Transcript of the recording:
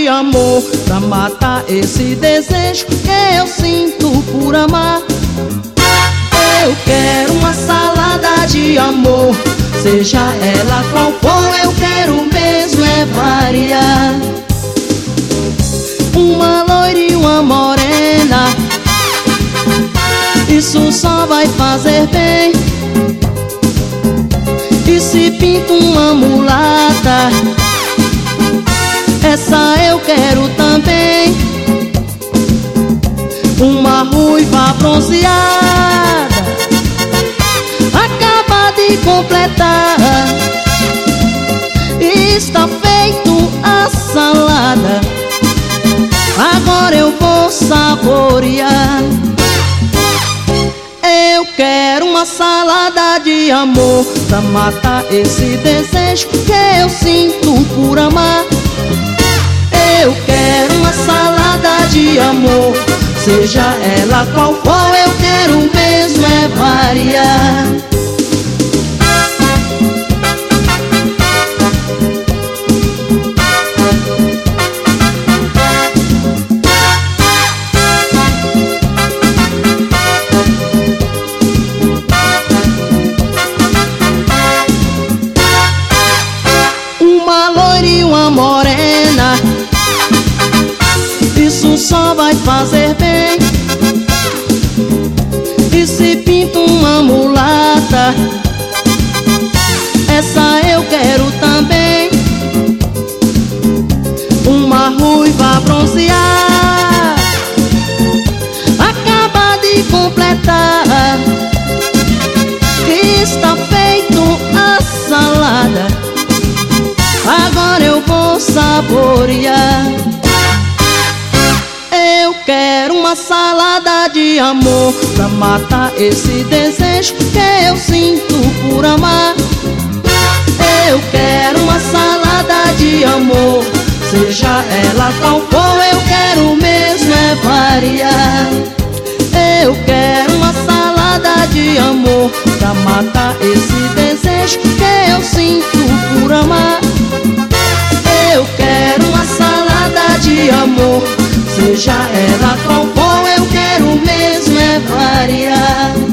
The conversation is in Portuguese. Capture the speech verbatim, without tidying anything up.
de amor pra matar esse desejo que eu sinto por amar. Eu quero uma salada de amor, seja ela qual for, eu quero mesmo é variar. Uma loira e uma morena, isso só vai fazer bem. E se pinta uma mulata, essa eu quero também. Uma ruiva bronzeada, acaba de completar, está feito a salada, agora eu vou saborear. Eu quero uma salada de amor pra matar esse desejo que eu sinto por amar. Eu quero uma salada de amor, seja ela qual for, eu quero mesmo é variar. Uma loira e uma morena, isso só vai fazer bem. E se pinta uma mulata, essa eu quero também. Uma ruiva bronzeada, acaba de completar, está feito a salada, agora eu vou saborear. Eu quero uma salada de amor pra matar esse desejo que eu sinto por amar. Eu quero uma salada de amor, seja ela qual for, eu quero mesmo é variar. Eu quero uma salada de amor pra matar esse desejo que eu sinto por amar. Eu quero uma salada de amor, seja ela qual for, eu quero mesmo é variar.